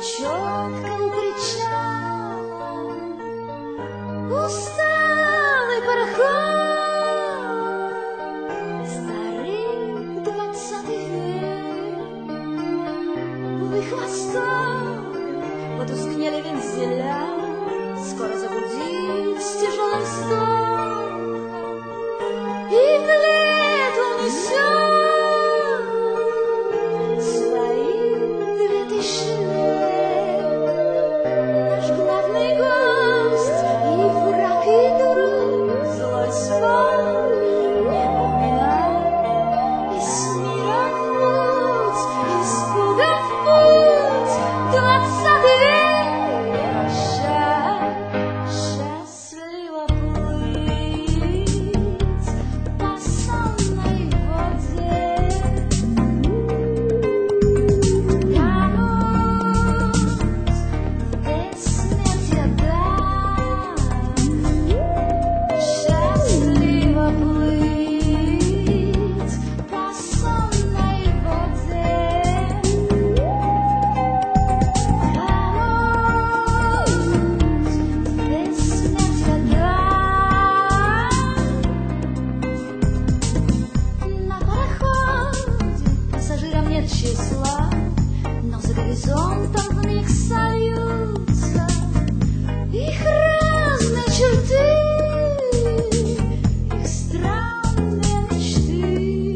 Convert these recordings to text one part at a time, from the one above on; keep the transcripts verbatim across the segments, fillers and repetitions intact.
четкому причалу усталый пароход, старый двадцатый век. Увы, хвостом потускнели вензеля, скоро загудит с тяжелым стоком и в лет унесет свои две тысячи лет. Наш главный гость и враг, и друг, злой спор не поминай. Из мира в путь, из Бога в путь, двадцатый век. Прощай, счастливо плыть по сонной воде. Кануть в бессмертие даль, счастливо плыть по сонной воде. На пароходе пассажирам нет числа, но за горизонтом вмиг сольются их разные черты, их странные мечты.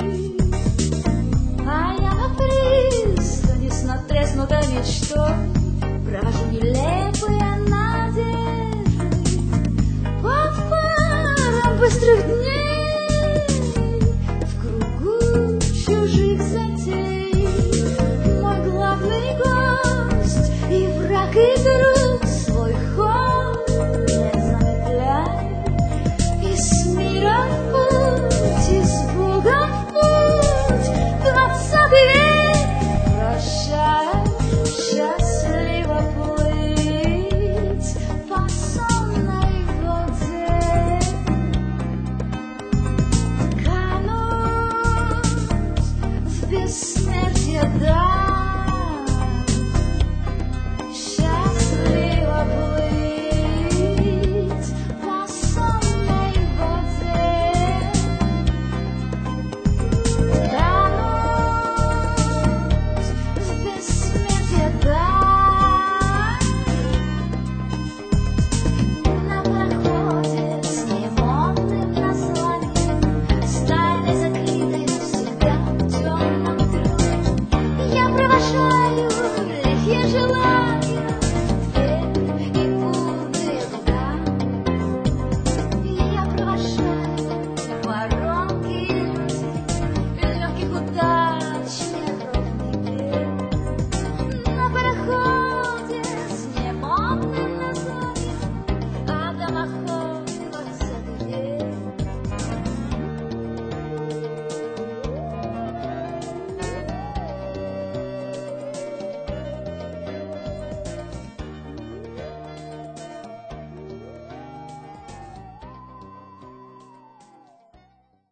А я на пристани с надтреснутой мечтой провожу нелепые надежды под паром быстрых дней в кругу чужих затей. Мой главный гость и враг, и друг, свой ход не замедляй. Из мира в путь, из Бога в путь, двадцатый век. Прощай, счастливо плыть по сонной воде. Кануть в бессмертие даль, счастливо плыть по сонной воде. Кануть в бессмертие даль. На пароходе с немотным названием, с тайной закрытой навсегда в темном трюме, я провожаю лихие желания.